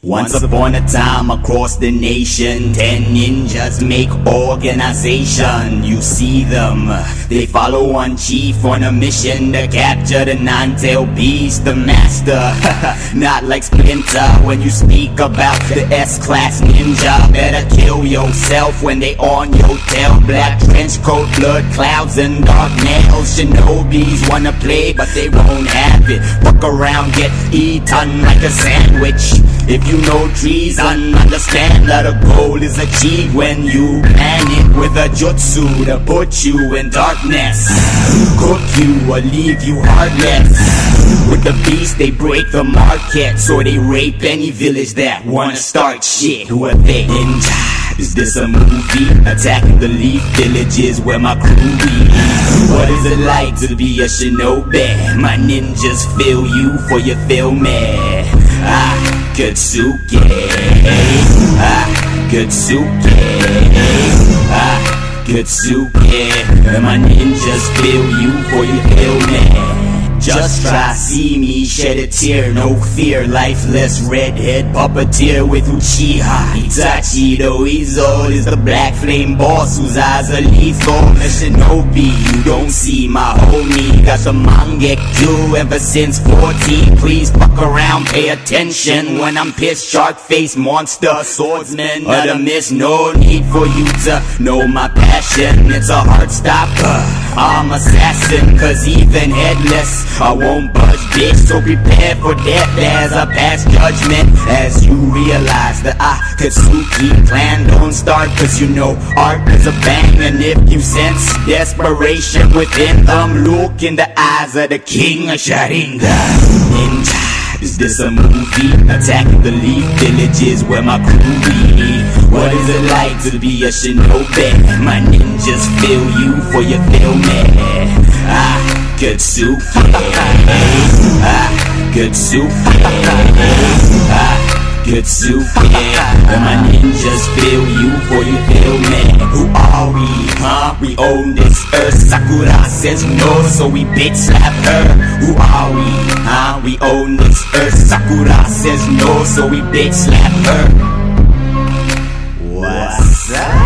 Once upon a time across the nation, 10 ninjas make organization. You see them, they follow one chief on a mission to capture the nine-tailed beast, the master. Not like Splinter when you speak about the S-class ninja. Better kill yourself when they on your tail. Black trench coat, blood clouds and dark nails. Shinobis wanna play but they won't have it. Fuck around, get eaten like a sandwich. If you know treason, understand that a goal is achieved when you plan it with a jutsu to put you in darkness, cook you or leave you heartless. With the beast they break the market, so they rape any village that wanna start shit. Who are they? Ninja. Is this a movie? Attacking the leaf villages where my crew be. What is it like to be a shinobi? My ninjas feel you for you feel me. Katsuki, Katsuki, Katsuki. My ninjas feel you for you feel me. Just try see me shed a tear, no fear. Lifeless redhead puppeteer with Uchiha Itachi. The weasel is the black flame boss whose eyes are lethal. The shinobi, you don't see my homie. Got the mangekyo ever since 14. Please fuck around, pay attention when I'm pissed. Shark face monster, swordsman of the mist. No need for you to know my passion. It's a heart stopper, I'm assassin. Cause even headless I won't budge, bitch, so prepare for death as I pass judgment. As you realize the Akatsuki clan don't start, cause you know art is a bang. And if you sense desperation within them, look in the eyes of the king of Sharingan. Ninja, is this a movie? Attacking the leaf villages where my crew be. What is it like to be a shinobi? My ninjas feel you for you feel me. Katsuki, Katsuki, Katsuki. My ninjas feel you for you feel me. Who are we, huh? We own this earth. Sakura says no, so we bitch slap her. Who are we, huh? We own this earth. Sakura says no, so we bitch slap her. What's up?